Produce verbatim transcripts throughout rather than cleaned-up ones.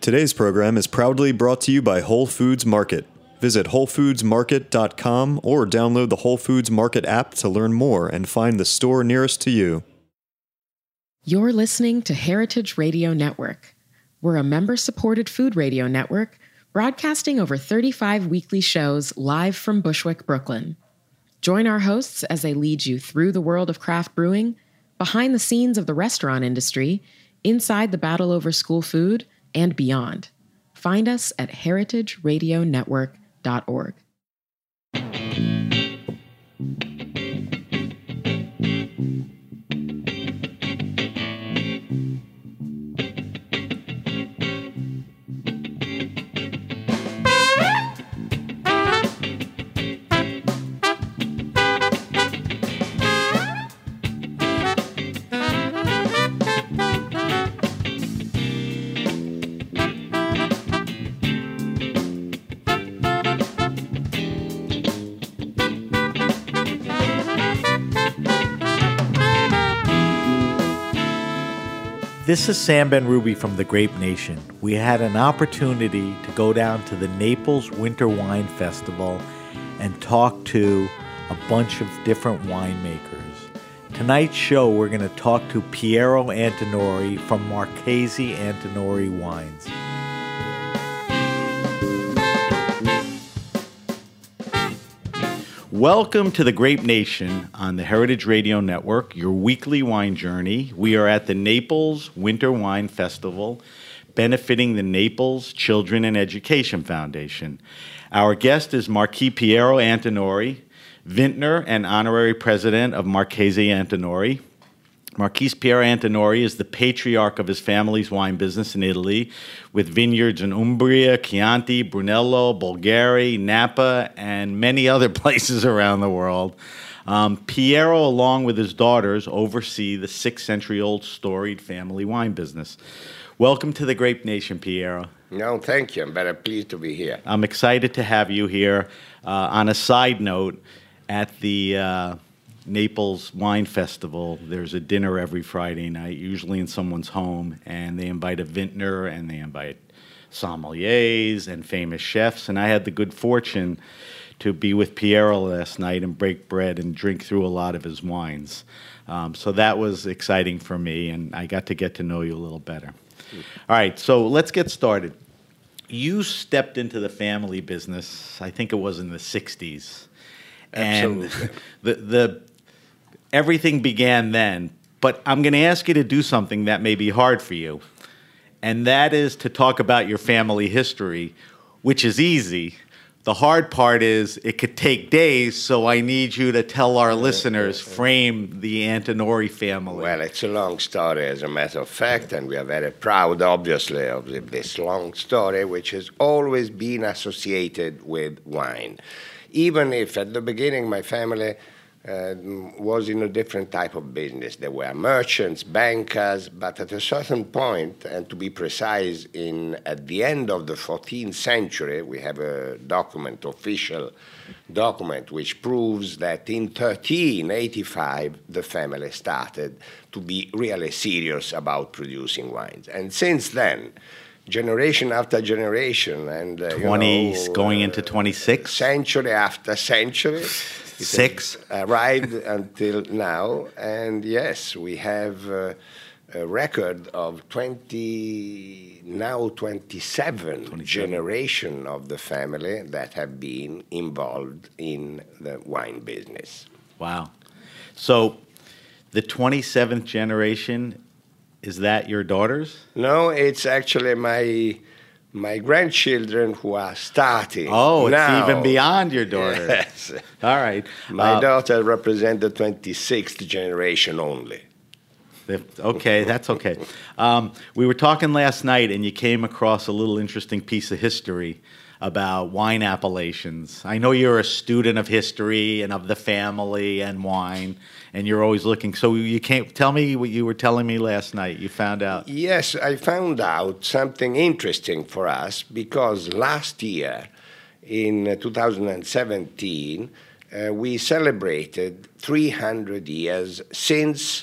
Today's program is proudly brought to you by Whole Foods Market. Visit whole foods market dot com or download the Whole Foods Market app to learn more and find the store nearest to you. You're listening to Heritage Radio Network. We're a member-supported food radio network broadcasting over thirty-five weekly shows live from Bushwick, Brooklyn. Join our hosts as they lead you through the world of craft brewing, behind the scenes of the restaurant industry, inside the battle over school food, and beyond. Find us at heritage radio network dot org. This is Sam Ben-Ruby from the Grape Nation. We had an opportunity to go down to the Naples Winter Wine Festival and talk to a bunch of different winemakers. Tonight's show, we're going to talk to Piero Antinori from Marchese Antinori Wines. Welcome to the Grape Nation on the Heritage Radio Network, your weekly wine journey. We are at the Naples Winter Wine Festival, benefiting the Naples Children and Education Foundation. Our guest is Marquis Piero Antinori, vintner and honorary president of Marchese Antinori. Marquis Piero Antinori is the patriarch of his family's wine business in Italy, with vineyards in Umbria, Chianti, Brunello, Bolgheri, Napa, and many other places around the world. Um, Piero, along with his daughters, oversee the six-century-old storied family wine business. Welcome to the Grape Nation, Piero. No, thank you. I'm very pleased to be here. I'm excited to have you here. Uh, on a side note, at the Uh, Naples Wine Festival, there's a dinner every Friday night, usually in someone's home, and they invite a vintner and they invite sommeliers and famous chefs. And I had the good fortune to be with Piero last night and break bread and drink through a lot of his wines. Um, so that was exciting for me, and I got to get to know you a little better. All right, so let's get started. You stepped into the family business, I think it was in the sixties. And Absolutely. the the everything began then, but I'm going to ask you to do something that may be hard for you, and that is to talk about your family history, which is easy. The hard part is it could take days, so I need you to tell our listeners, frame the Antinori family. Well, it's a long story, as a matter of fact, and we are very proud, obviously, of this long story, which has always been associated with wine. Even if at the beginning my family uh, was in a different type of business. There were merchants, bankers, but at a certain point, and to be precise, in at the end of the fourteenth century, we have a document, official document, which proves that in thirteen eighty-five, the family started to be really serious about producing wines. And since then, generation after generation, and uh, twenty, you know, going uh, into twenty-six, century after century, six arrived until now. And yes, we have uh, a record of twenty, now twenty-seven, twenty-seven generation of the family that have been involved in the wine business. Wow! So the twenty-seventh generation. Is that your daughters? No, it's actually my my grandchildren who are starting. Oh, it's now. even beyond your daughters. Yes. All right. My uh, daughter represents the twenty-sixth generation only. Okay, that's okay. Um, we were talking last night, and you came across a little interesting piece of history about wine appellations. I know you're a student of history and of the family and wine, and you're always looking. So you can't tell me what you were telling me last night. You found out. Yes, I found out something interesting for us because last year, in two thousand seventeen, uh, we celebrated three hundred years since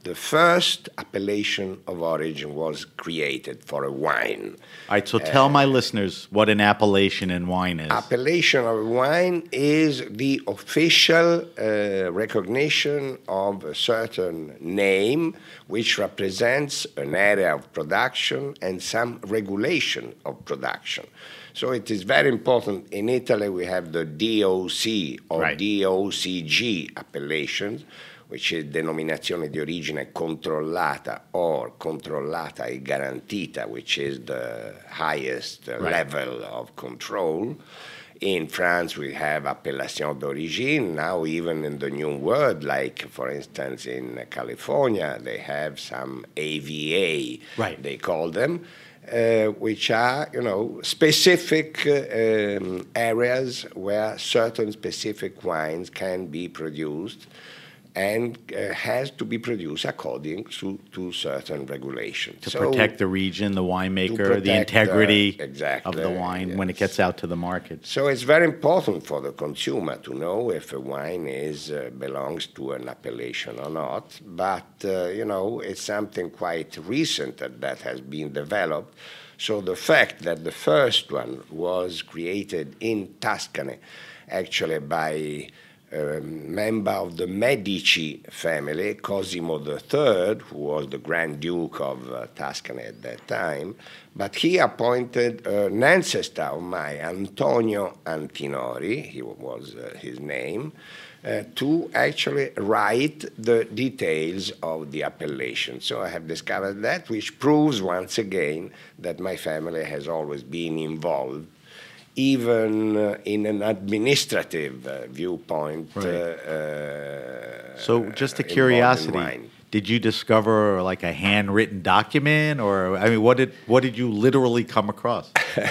the first appellation of origin was created for a wine. All right, so tell my listeners what an appellation in wine is. Appellation of wine is the official uh, recognition of a certain name which represents an area of production and some regulation of production. So it is very important. In Italy, we have the D O C or Right. D O C G appellations, which is denominazione di origine controllata or controllata e garantita, which is the highest uh, Right. level of control. In France, we have appellation d'origine. Now, even in the new world, like, for instance, in California, they have some A V A, Right. they call them, uh, which are, you know, specific uh, um, areas where certain specific wines can be produced and uh, has to be produced according to, to certain regulations. To So- protect the region, the winemaker, the protect, uh, integrity exactly, of the wine when it yes. gets out to the market. So it's very important for the consumer to know if a wine is uh, belongs to an appellation or not. But uh, you know, it's something quite recent that, that has been developed. So the fact that the first one was created in Tuscany, actually by a member of the Medici family, Cosimo the Third, who was the Grand Duke of uh, Tuscany at that time, but he appointed an ancestor of mine, Antonio Antinori, he was uh, his name, uh, to actually write the details of the appellation. So I have discovered that, which proves once again that my family has always been involved, even uh, in an administrative uh, viewpoint. Right. Uh, uh, So just a involved in curiosity, wine. did you discover like a handwritten document, or I mean, what did what did you literally come across?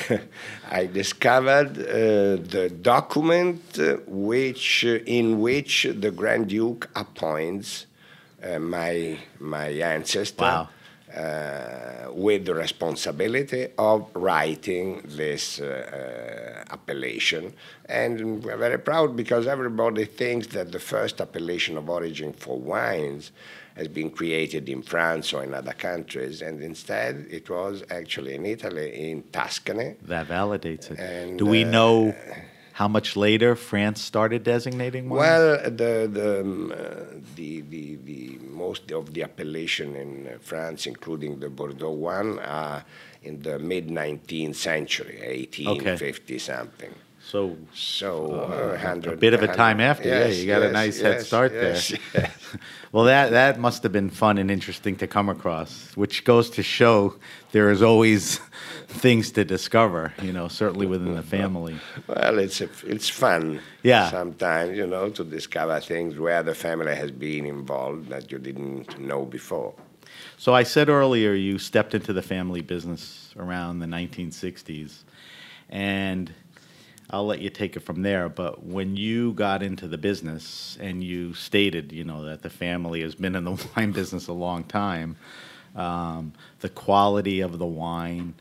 I discovered uh, the document uh, which, uh, in which the Grand Duke appoints uh, my my ancestor. Wow. Uh, with the responsibility of writing this uh, uh, appellation. And we're very proud because everybody thinks that the first appellation of origin for wines has been created in France or in other countries, and instead it was actually in Italy, in Tuscany. That validates it. And, Do we uh, know how much later France started designating wines? Well, the the, um, uh, the the the most of the appellation in uh, France, including the Bordeaux one, are in the mid nineteenth century, eighteen fifty something. So So Uh, uh, hundred, a bit of a time hundred- after, yeah, you got a nice head yes, start yes, there. yes. Well, that that must have been fun and interesting to come across, which goes to show there is always things to discover, you know, certainly within the family. Well, it's a, it's fun. Yeah. Sometimes, you know, to discover things where the family has been involved that you didn't know before. So I said earlier you stepped into the family business around the nineteen sixties, and I'll let you take it from there. But when you got into the business and you stated, you know, that the family has been in the wine business a long time, um, the quality of the wine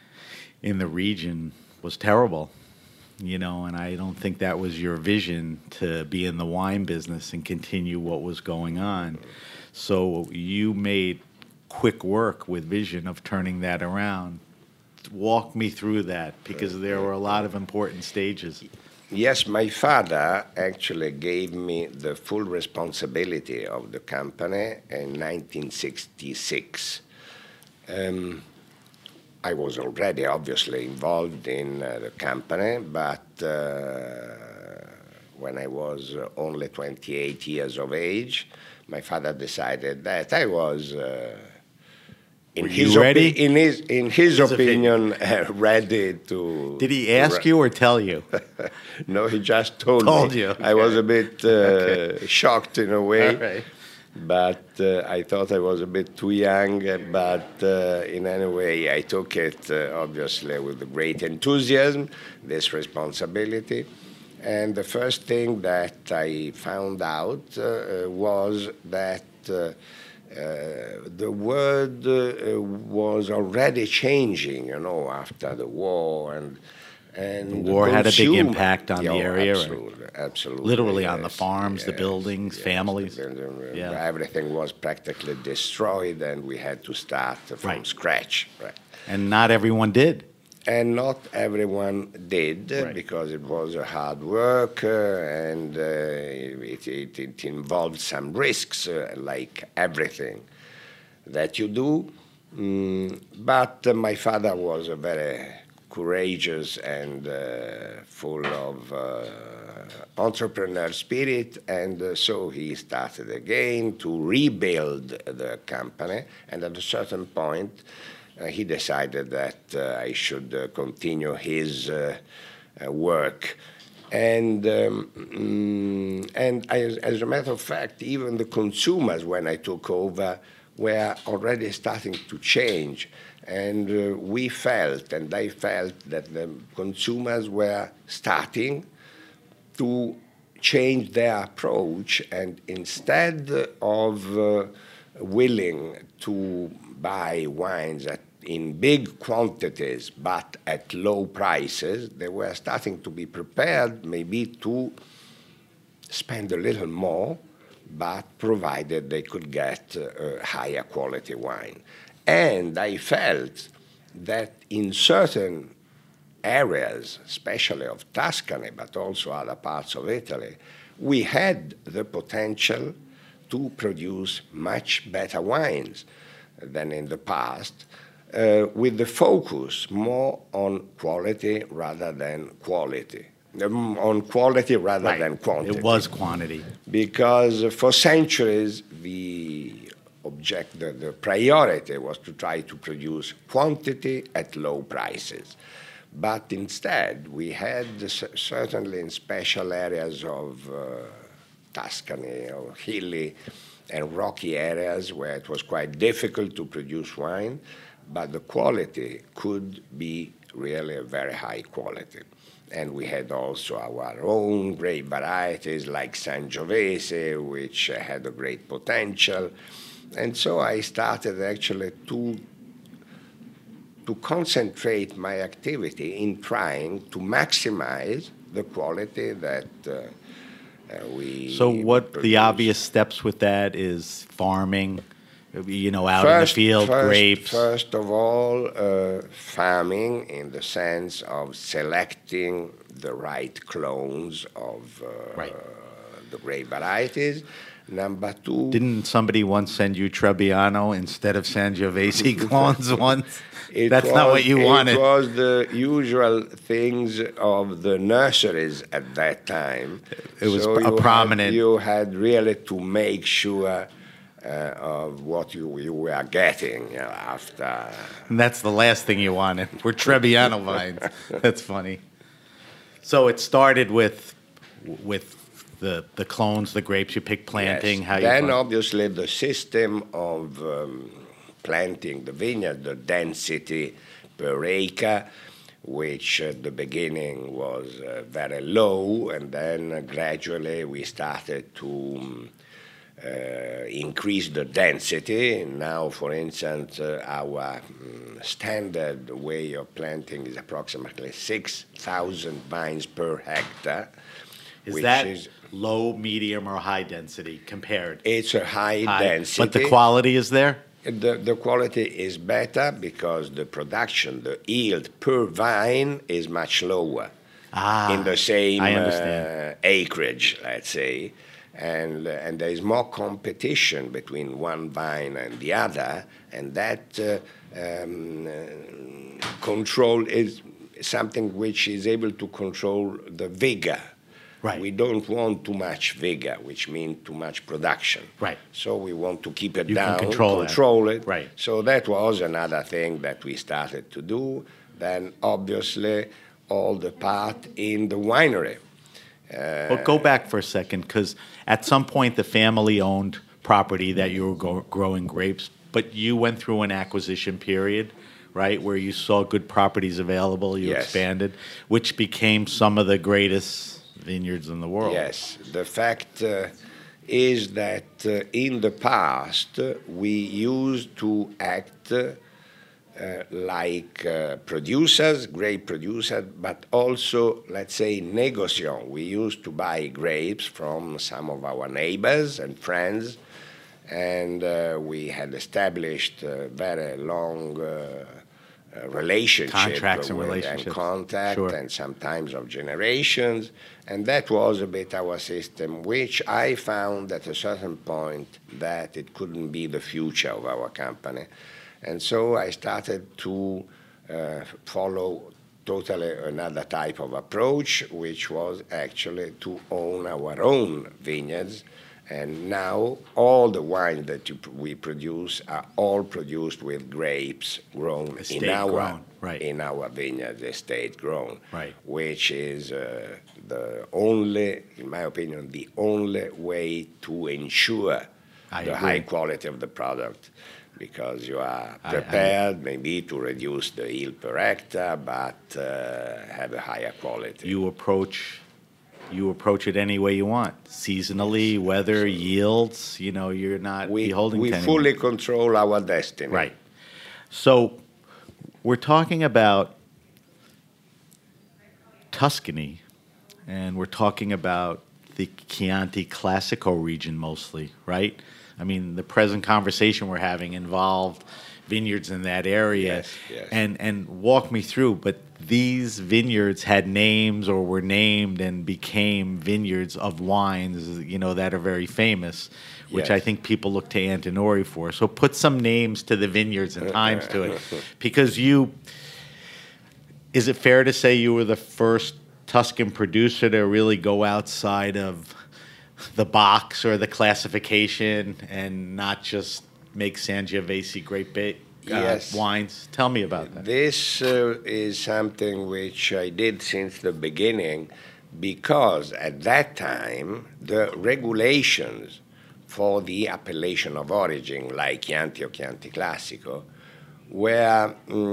in the region was terrible, you know, and I don't think that was your vision to be in the wine business and continue what was going on. So you made quick work with vision of turning that around. Walk me through that, because there were a lot of important stages. Yes, my father actually gave me the full responsibility of the company in nineteen sixty-six. Um, I was already obviously involved in uh, the company, but uh, when I was uh, only twenty-eight years of age, my father decided that I was, uh, in, Were his you ready? in his in his, His opinion, uh, ready to. Did he to ask ra- you or tell you? No, he just told, Told me. you, I was okay. a bit uh, shocked in a way. All right. But uh, I thought I was a bit too young, uh, but uh, in any way, I took it, uh, obviously, with great enthusiasm, this responsibility. And the first thing that I found out uh, was that uh, uh, the world uh, was already changing, you know, after the war, and And The war had a big consumer- impact on the Yeah, area, right? Absolutely, absolutely. Literally on the yes, farms, the yes, buildings, yes, families. the building, Yeah. Everything was practically destroyed, and we had to start from Right. scratch. Right. And not everyone did. And not everyone did, uh, Right. because it was a hard work, uh, and uh, it, it, it involved some risks, uh, like everything that you do. Mm, but uh, my father was a very courageous and uh, full of uh, entrepreneur spirit, and uh, so he started again to rebuild the company. And at a certain point, uh, he decided that uh, I should uh, continue his uh, uh, work. And um, mm, and as, as a matter of fact, even the consumers, when I took over, were already starting to change. And uh, we felt, and I felt, that the consumers were starting to change their approach, and instead of uh, willing to buy wines at, in big quantities but at low prices, they were starting to be prepared maybe to spend a little more, but provided they could get uh, higher quality wine. And I felt that in certain areas, especially of Tuscany, but also other parts of Italy, we had the potential to produce much better wines than in the past, uh, with the focus more on quality rather than quality. Um, on quality rather Right. than quantity. It was quantity. Because for centuries, the object, the, the priority was to try to produce quantity at low prices. But instead, we had, certainly in special areas of uh, Tuscany or hilly and rocky areas where it was quite difficult to produce wine, but the quality could be really a very high quality. And we had also our own grape varieties like Sangiovese, which had a great potential. And so I started actually to, to concentrate my activity in trying to maximize the quality that uh, uh, we So what produce. the obvious steps with that is farming, you know, out First- in the field, first- grapes. First of all, uh, farming in the sense of selecting the right clones of uh, Right. the grape varieties. Number two, Didn't somebody once send you Trebbiano instead of Sangiovese clones once? it That's not was- what you wanted. It was the usual things of the nurseries at that time. It was So a you had- prominent- you had really to make sure uh, of what you, you were getting, you know, after. And that's the last thing you wanted. Were Trebbiano vines. That's funny. So it started with with the the clones, the grapes you pick, planting. Yes. How you Then plant- obviously the system of um, planting the vineyard, the density per acre, which at the beginning was uh, very low, and then uh, gradually we started to um, uh, increase the density. Now, for instance, uh, our um, standard way of planting is approximately six thousand vines per hectare. is which that is, low, medium, or high density compared? it's a high, High. density. But the quality is there? The, the quality is better because the production, the yield per vine is much lower Ah, in the same I understand. uh, acreage, let's say. And, uh, and there is more competition between one vine and the other, and that uh, um, uh, control is something which is able to control the vigor. Right. We don't want too much vigor, which means too much production. Right. So we want to keep it You can down, control that. control it. Right. So that was another thing that we started to do. Then obviously all the part in the winery. Well, go back for a second, because at some point the family owned property that you were go- growing grapes, but you went through an acquisition period, right, where you saw good properties available, you Yes. expanded, which became some of the greatest vineyards in the world. Yes, the fact uh, is that uh, in the past uh, we used to act uh, uh, like uh, producers, grape producers, but also, let's say, negociants. We used to buy grapes from some of our neighbors and friends, and uh, we had established a very long uh, uh, relationship Contracts and with, relationships. and contact, Sure. and sometimes of generations. And that was a bit our system, which I found at a certain point that it couldn't be the future of our company. And so I started to uh, follow totally another type of approach, which was actually to own our own vineyards. And now all the wines that you, we produce are all produced with grapes grown Estate in our grown, right. in our vineyards, estate grown, Right. which is uh, the only, in my opinion, the only way to ensure I the agree. high quality of the product, because you are I- I- prepared maybe to reduce the yield per hectare, but uh, have a higher quality. You approach you approach it any way you want, seasonally, weather, yields. You know, you're not we beholden we to anyone. fully control our destiny. Right. So we're talking about Tuscany, and we're talking about the Chianti Classico region mostly, right? I mean, the present conversation we're having involved vineyards in that area. Yes, yes. And and walk me through, but these vineyards had names or were named and became vineyards of wines, you know, that are very famous, which Yes. I think people look to Antinori for. So put some names to the vineyards and times to it. Because you, is it fair to say you were the first Tuscan producer to really go outside of the box or the classification and not just make Sangiovese great ba- uh, Yes. wines? Tell me about that. This uh, is something which I did since the beginning, because at that time the regulations for the appellation of origin, like Chianti or Chianti Classico, were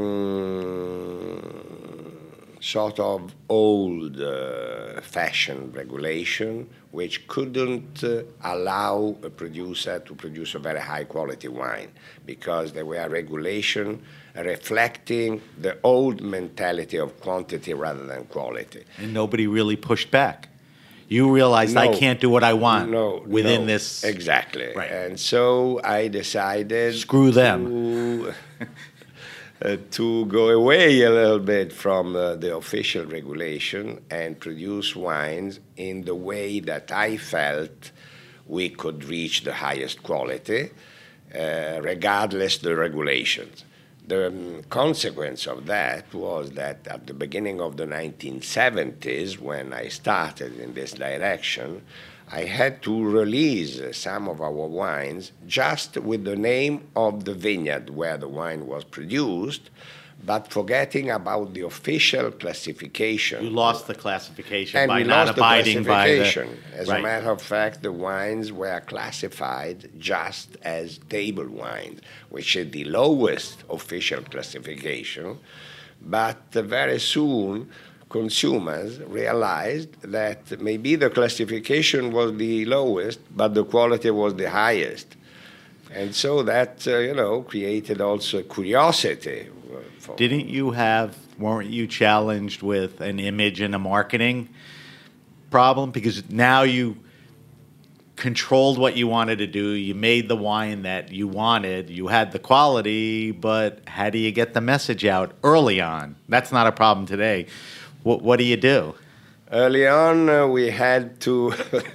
mm, sort of old uh, fashioned regulation, which couldn't uh, allow a producer to produce a very high quality wine, because they were regulation reflecting the old mentality of quantity rather than quality. And nobody really pushed back. You realized I No. can't do what I want No, within no, this. exactly. Right. And so I decided Screw them. to, uh, to go away a little bit from uh, the official regulation and produce wines in the way that I felt we could reach the highest quality, uh, regardless the regulations. The um, consequence of that was that at the beginning of the nineteen seventies, when I started in this direction, I had to release some of our wines just with the name of the vineyard where the wine was produced, but forgetting about the official classification. You lost the classification And by we not lost the abiding by the. classification. As right. a matter of fact, the wines were classified just as table wines, which is the lowest official classification. But uh, very soon, consumers realized that maybe the classification was the lowest, but the quality was the highest. And so that, uh, you know, created also curiosity. For Didn't you have, weren't you challenged with an image and a marketing problem? Because now you controlled what you wanted to do. You made the wine that you wanted. You had the quality, but how do you get the message out early on? That's not a problem today. What, what do you do? Early on, uh, we had to,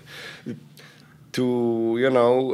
to you know,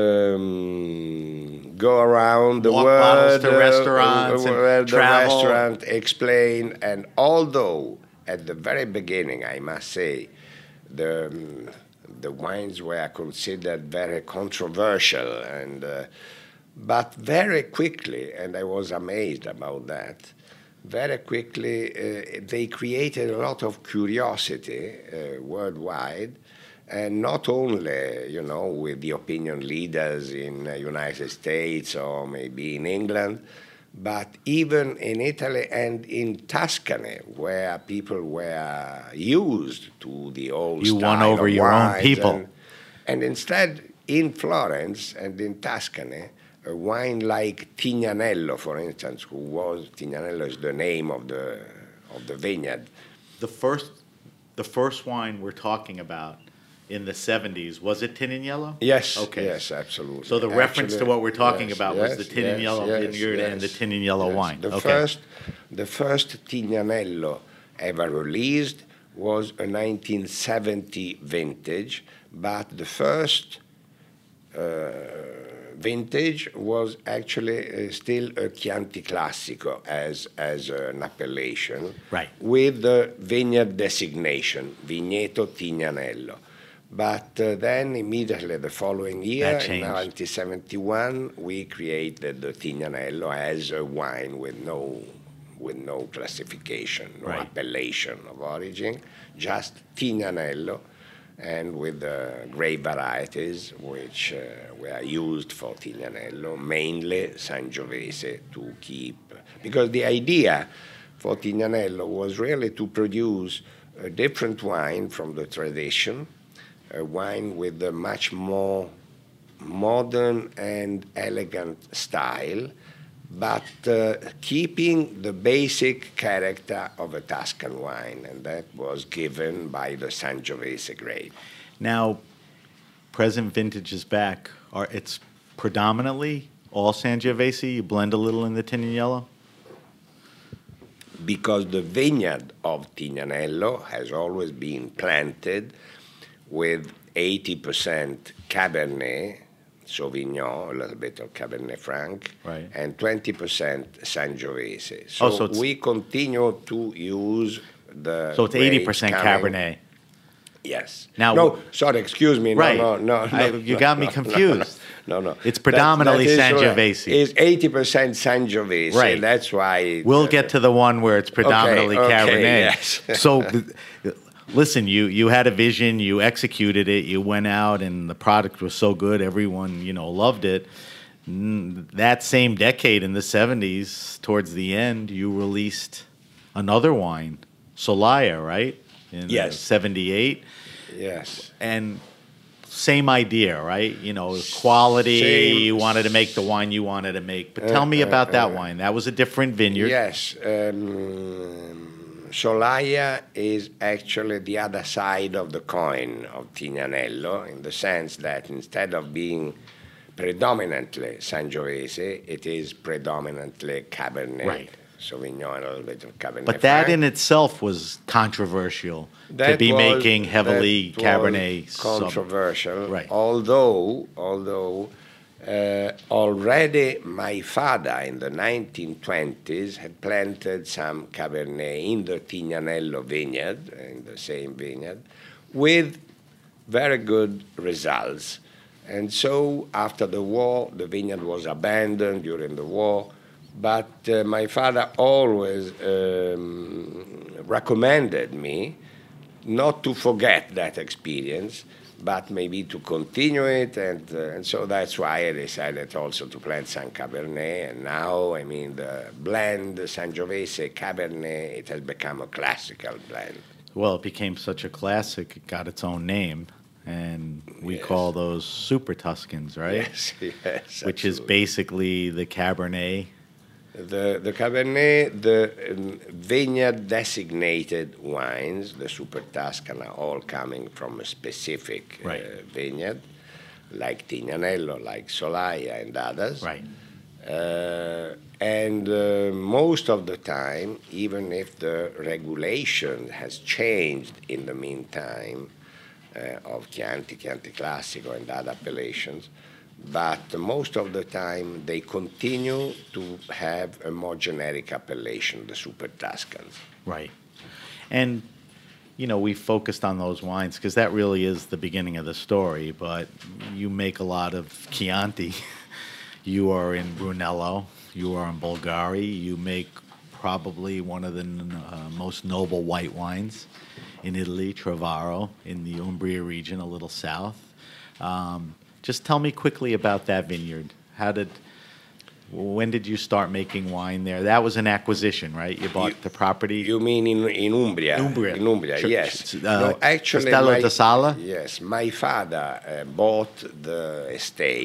um, go around the Walk world, bottles to uh, restaurants uh, and where the travel. restaurant, explain. And although at the very beginning, I must say, the um, the wines were considered very controversial, and uh, but very quickly, and I was amazed about that. Very quickly, uh, they created a lot of curiosity uh, worldwide, and not only, you know, with the opinion leaders in the United States or maybe in England, but even in Italy and in Tuscany, where people were used to the old You style won over of your own wines. people. And, and instead, in Florence and in Tuscany, a wine like Tignanello, for instance, who was Tignanello is the name of the of the vineyard. The first, the first wine we're talking about in the seventies, was it Tignanello? Yes. Okay. Yes, absolutely. So the reference to Actually, what we're talking yes, about yes, was the Tignanello yes, vineyard yes, and the yes, Tignanello yes. wine. The okay. first, the first Tignanello ever released was a nineteen seventy vintage, but the first uh, vintage was actually uh, still a Chianti Classico as as an appellation, Right. with the vineyard designation, Vigneto Tignanello. But uh, then immediately the following year, That in changed. nineteen seventy-one, we created the Tignanello as a wine with no with no classification, no Right. appellation of origin, just Tignanello, and with the grape varieties which uh, were used for Tignanello, mainly Sangiovese, to keep. Because the idea for Tignanello was really to produce a different wine from the tradition, a wine with a much more modern and elegant style, but uh, keeping the basic character of a Tuscan wine, and that was given by the Sangiovese grape. Now, present vintage is back. Are it's predominantly all Sangiovese? You blend a little in the Tignanello? Because the vineyard of Tignanello has always been planted with eighty percent Cabernet Sauvignon, a little bit of Cabernet Franc, Right. and twenty percent Sangiovese. So, Oh, so it's- we continue to use the So it's grapes eighty percent coming- Cabernet. Yes. Now- no, sorry, excuse me. No, Right. no, no, no. I- you no, got me no, confused. No, no. no. It's predominantly That- that is Sangiovese. right. It's eighty percent Sangiovese. Right. That's why. We'll get to the one where it's predominantly okay, Cabernet. yes. So, th- listen, you you had a vision, you executed it, you went out, and the product was so good, everyone you know loved it. Mm, That same decade in the seventies, towards the end, you released another wine, Solaya, right? In Yes. seventy-eight, Yes. and same idea, right? You know, quality. Same- You wanted to make the wine you wanted to make. But tell me uh, about that uh, wine. That was a different vineyard. Yes. Um, Solaya is actually the other side of the coin of Tignanello, in the sense that instead of being predominantly Sangiovese, it is predominantly Cabernet Right. Sauvignon, a little bit of Cabernet But that Franc. in itself was controversial to That be was- making heavily that was Cabernet. sub- controversial. Right. Although, although uh, already my father in the nineteen twenties had planted some Cabernet in the Tignanello vineyard, in the same vineyard, with very good results. And so after the war, the vineyard was abandoned during the war. But uh, my father always um, recommended me not to forget that experience, but maybe to continue it. And, uh, and so that's why I decided also to plant some Cabernet. And now, I mean, the blend, the Sangiovese Cabernet, it has become a classical blend. Well, it became such a classic, it got its own name. And we Yes. call those Super Tuscans, right? Yes, yes. Which is absolutely. basically the Cabernet. The, the Cabernet, the um, vineyard designated wines, the Super Tuscan, are all coming from a specific Right. uh, vineyard, like Tignanello, like Solaya, and others. Right. Uh, and uh, most of the time, even if the regulation has changed in the meantime uh, of Chianti, Chianti Classico, and other appellations, but most of the time they continue to have a more generic appellation, the Super Tuscans. Right. And, you know, we focused on those wines because that really is the beginning of the story, but you make a lot of Chianti. You are in Brunello. You are in Bulgari. You make probably one of the uh, most noble white wines in Italy, Treviso, in the Umbria region, a little south. Um, just tell me quickly about that vineyard. How did, when did you start making wine there? That was an acquisition, right? You bought You- the property. You mean in, in Umbria? Umbria. In Umbria, Sure. yes. Uh, no, actually, Castello my, da Sala? Yes, my father uh, bought the estate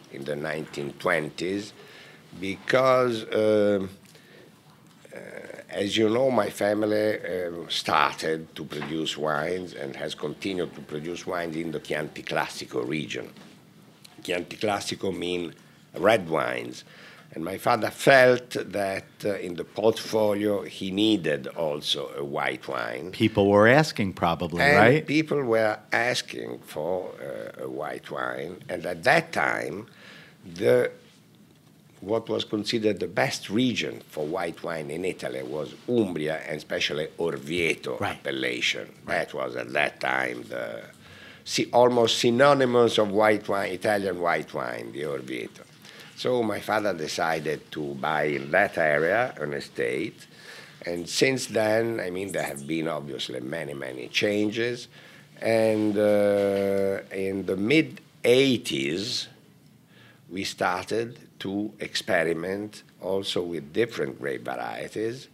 in the nineteen twenties because, uh, uh, as you know, my family uh, started to produce wines and has continued to produce wines in the Chianti Classico region. Chianti Classico means red wines. And my father felt that uh, in the portfolio he needed also a white wine. People were asking probably, and right? People were asking for uh, a white wine. And at that time, the what was considered the best region for white wine in Italy was Umbria, and especially Orvieto right. appellation. Right. That was at that time the see, almost synonymous of white wine, Italian white wine, the Orvieto. So my father decided to buy in that area an estate. And since then, I mean, there have been obviously many, many changes. And uh, in the mid eighties, we started to experiment also with different grape varieties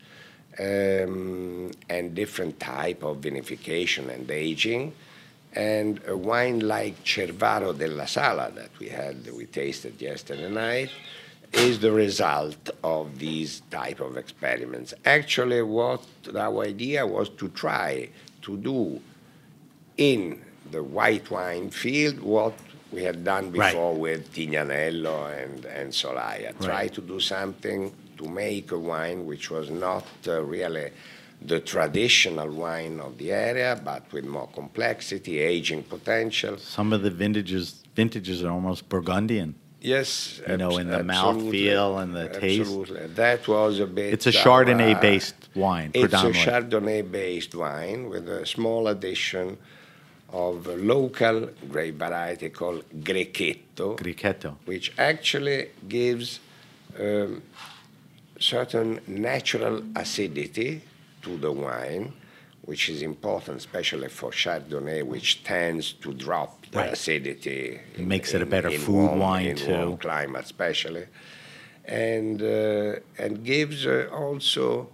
um, and different type of vinification and aging. And a wine like Cervaro della Sala that we had, we tasted yesterday night, is the result of these type of experiments. Actually, what our idea was to try to do in the white wine field what we had done before right. with Tignanello and, and Solaia. Try right. to do something to make a wine which was not uh, really the traditional wine of the area, but with more complexity, aging potential. Some of the vintages vintages are almost Burgundian. Yes, you know, in the absolutely. mouthfeel and the taste. Absolutely, that was a bit. It's a Chardonnay-based uh, wine, it's predominantly. It's a Chardonnay-based wine with a small addition of a local grape variety called Grechetto, Grechetto, which actually gives um, certain natural acidity to the wine, which is important, especially for Chardonnay, which tends to drop the right. acidity. It in, makes it a better in food warm, wine in too. Warm climate, especially, and uh, and gives uh, also,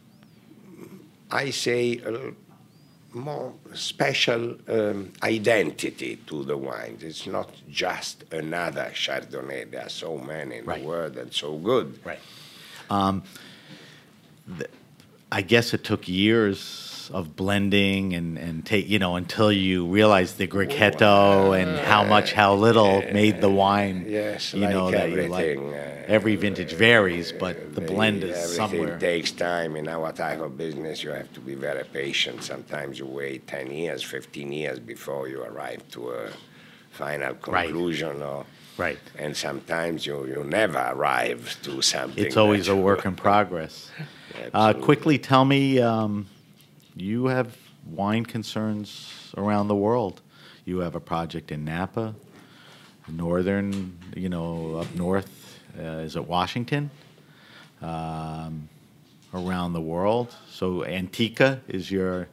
I say, a more special um, identity to the wine. It's not just another Chardonnay. There are so many in right. the world and so good. Right. Um, the, I guess it took years of blending and, and take, you know, until you realized the Grechetto Wow. and how much, how little uh, made the wine. Yes, you like know, that you like. Uh, Every vintage varies, but the they, blend is everything somewhere. Takes time. In our type of business, you have to be very patient. Sometimes you wait ten years, fifteen years before you arrive to a final conclusion. Right. Or, right. And sometimes you, you never arrive to something. It's always a work in progress. Uh, quickly tell me, um, you have wine concerns around the world. You have a project in Napa, northern, you know, up north, uh, is it Washington? Um, around the world. So Antica is your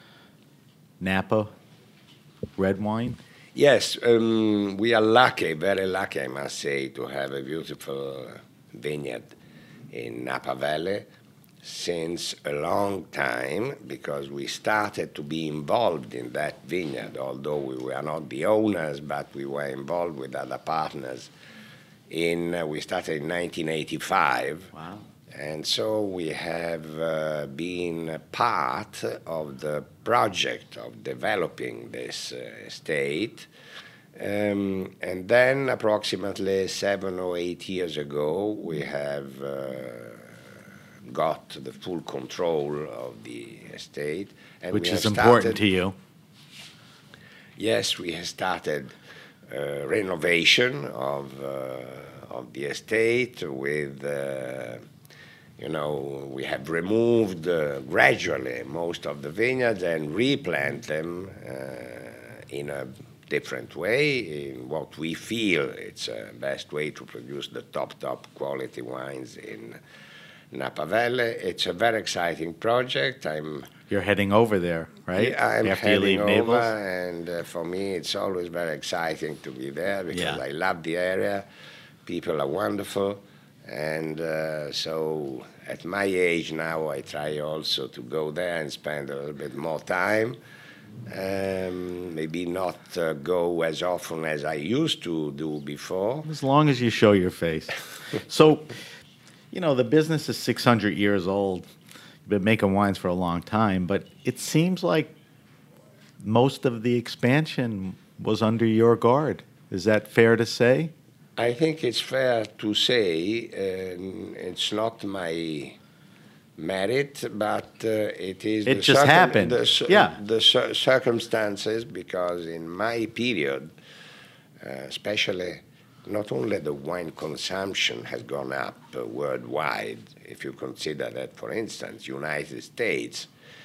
Napa red wine? Yes, um, we are lucky, very lucky, I must say, to have a beautiful vineyard in Napa Valley since a long time, because we started to be involved in that vineyard, although we were not the owners, but we were involved with other partners. In uh, we started in nineteen eighty-five. Wow. And so we have uh, been part of the project of developing this uh, estate. Um, and then approximately seven or eight years ago, we have uh, got the full control of the estate. And Which we is have important started, to you. Yes, we have started uh, renovation of, uh, of the estate with... Uh, You know, we have removed uh, gradually most of the vineyards and replant them uh, in a different way, in what we feel it's the best way to produce the top, top quality wines in Napa Valley. It's a very exciting project. I'm You're heading over there, right? Yeah, I'm After you heading leave over, Naples? and uh, for me it's always very exciting to be there because Yeah. I love the area. People are wonderful. And uh, so at my age now, I try also to go there and spend a little bit more time. Um, maybe not uh, go as often as I used to do before. As long as you show your face. So, you know, the business is six hundred years old. You've been making wines for a long time, but it seems like most of the expansion was under your guard. Is that fair to say? I think it's fair to say, and it's not my merit, but uh, it is It the, just happened. the, cir- Yeah. the cir- circumstances, because in my period, uh, especially, not only the wine consumption has gone up uh, worldwide, if you consider that, for instance, United States,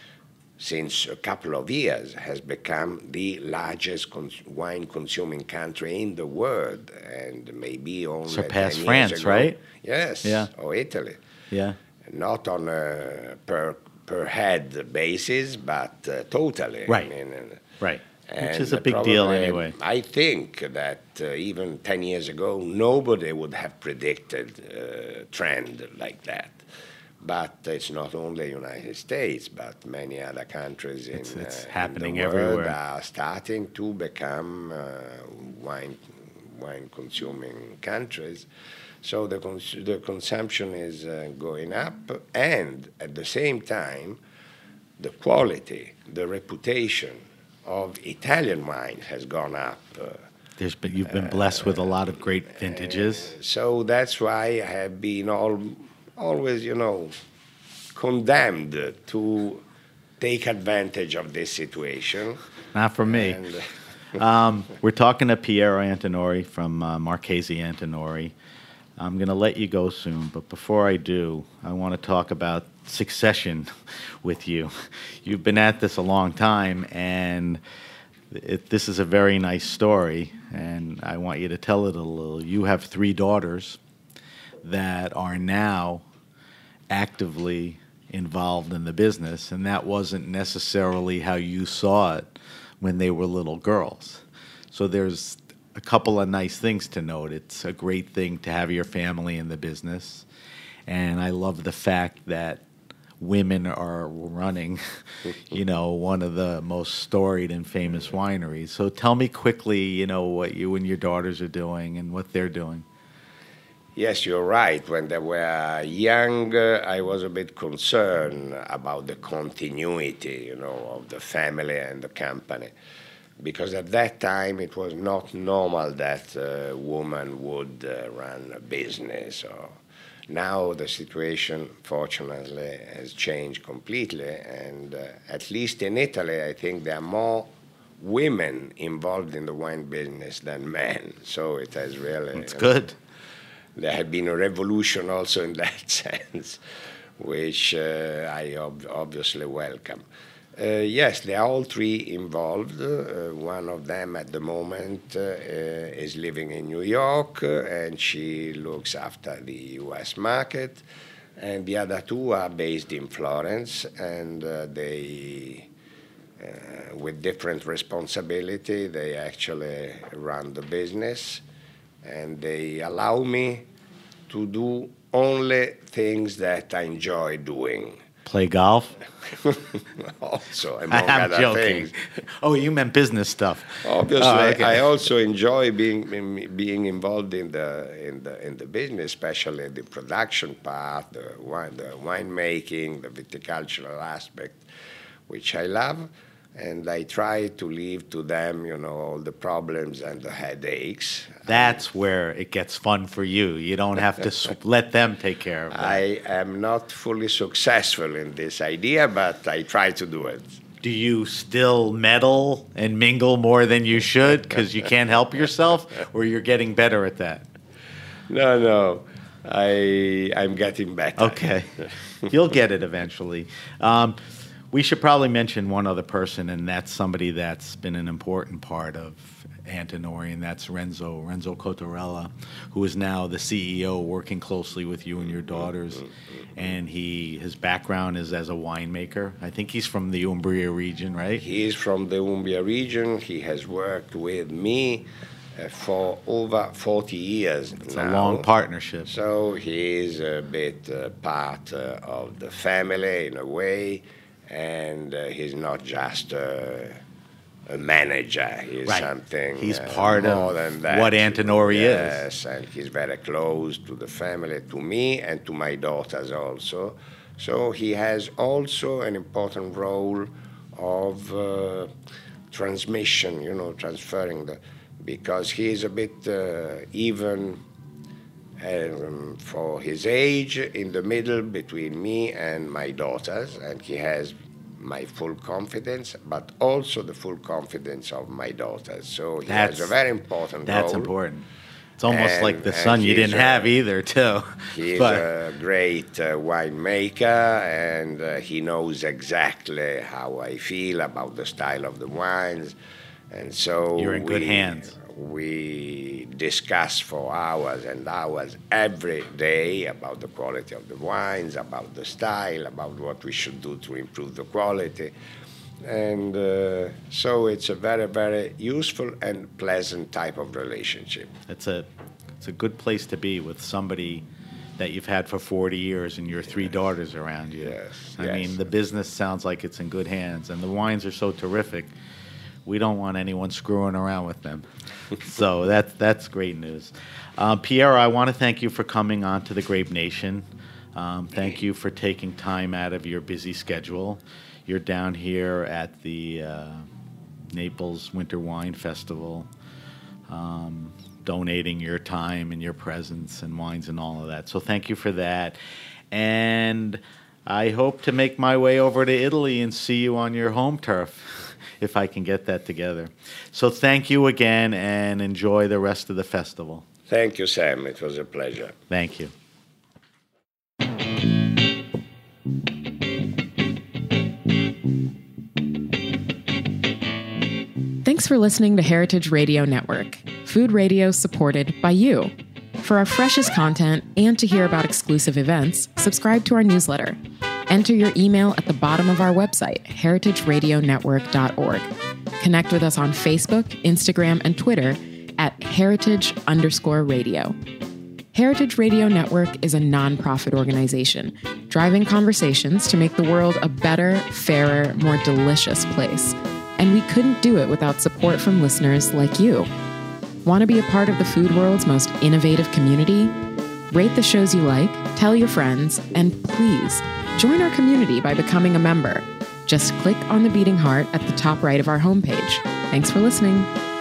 since a couple of years, has become the largest cons- wine-consuming country in the world, and maybe only Surpassed ten France, years ago, right? Yes, Yeah. or Italy. Yeah. Not on a per per head basis, but uh, totally. Right. I mean, uh, Right. Which and is a big deal probably, anyway. I think that uh, even ten years ago, nobody would have predicted a trend like that. But it's not only United States, but many other countries in, It's- it's uh, happening in the world everywhere. are starting to become uh, wine wine consuming countries. So the, cons- the consumption is uh, going up, and at the same time, the quality, the reputation of Italian wine has gone up. Uh, There's been, you've been blessed with a lot of great vintages. so that's why I have been all, always, you know, condemned to take advantage of this situation. Not for me. And, Um, we're talking to Piero Antinori from uh, Marchesi Antinori. I'm going to let you go soon, but before I do, I want to talk about succession with you. You've been at this a long time, and it, this is a very nice story, and I want you to tell it a little. You have three daughters that are now actively involved in the business, and that wasn't necessarily how you saw it when they were little girls. So there's a couple of nice things to note. It's a great thing to have your family in the business, and I love the fact that women are running, you know, one of the most storied and famous wineries. So tell me quickly, you know, what you and your daughters are doing and what they're doing. Yes, you're right. When they were young, uh, I was a bit concerned about the continuity, you know, of the family and the company, because at that time it was not normal that a woman would uh, run a business. Or now the situation, fortunately, has changed completely, and uh, at least in Italy, I think there are more women involved in the wine business than men. So it has really. It's good. There had been a revolution also in that sense, which uh, I ob- obviously welcome. Uh, yes, they are all three involved. Uh, one of them at the moment uh, uh, is living in New York, uh, and she looks after the U S market. And the other two are based in Florence, and uh, they, uh, with different responsibility, they actually run the business. And they allow me to do only things that I enjoy doing. Play golf? Also, among I'm other joking. things. Oh, you meant business stuff. Obviously, Oh, okay. I also enjoy being being involved in the in the in the business, especially the production part, the wine, the winemaking, the viticultural aspect, which I love. And I try to leave to them, you know, all the problems and the headaches. That's where it gets fun for you. You don't have to s- let them take care of it. I am not fully successful in this idea, but I try to do it. Do you still meddle and mingle more than you should because you can't help yourself, or you're getting better at that? No, no, I I'm getting better. Okay. You'll get it eventually. Um, we should probably mention one other person, and that's somebody that's been an important part of Antinori, and that's Renzo, Renzo Cottarella, who is now the C E O working closely with you and your daughters. And he his background is as a winemaker. I think he's from the Umbria region, right? He is from the Umbria region. He has worked with me uh, for over forty years It's now. a long partnership. So he is a bit uh, part uh, of the family in a way, and uh, he's not just uh, a manager. He's Right. something He's uh, part more of than that. what Antinori yes, is. Yes, and he's very close to the family, to me, and to my daughters also. So he has also an important role of uh, transmission, you know, transferring the, because he is a bit uh, even um, for his age, in the middle between me and my daughters, and he has my full confidence, but also the full confidence of my daughters. So he That's- has a very important That's role. important. It's almost And- like the and son you he's didn't a- have either, too. He is But a great uh, winemaker, and uh, he knows exactly how I feel about the style of the wines. And so You're in good we- hands. We discuss for hours and hours every day about the quality of the wines, about the style, about what we should do to improve the quality. And uh, so it's a very, very useful and pleasant type of relationship. it's a it's a good place to be with somebody that you've had for forty years and your three daughters around you. Yes, I yes. mean, the business sounds like it's in good hands, and the wines are so terrific. We don't want anyone screwing around with them. So that's that's great news. Uh, Piero, I want to thank you for coming on to the Grape Nation. Um, thank you for taking time out of your busy schedule. You're down here at the uh, Naples Winter Wine Festival, um, donating your time and your presence and wines and all of that. So thank you for that. And I hope to make my way over to Italy and see you on your home turf, if I can get that together. So thank you again, and enjoy the rest of the festival. Thank you, Sam. It was a pleasure. Thank you. Thanks for listening to Heritage Radio Network, food radio supported by you. For our freshest content and to hear about exclusive events, subscribe to our newsletter. Enter your email at the bottom of our website, heritage radio network dot org. Connect with us on Facebook, Instagram, and Twitter at heritage underscore radio. Heritage Radio Network is a nonprofit organization driving conversations to make the world a better, fairer, more delicious place. And we couldn't do it without support from listeners like you. Want to be a part of the food world's most innovative community? Rate the shows you like, tell your friends, and please join our community by becoming a member. Just click on the beating heart at the top right of our homepage. Thanks for listening.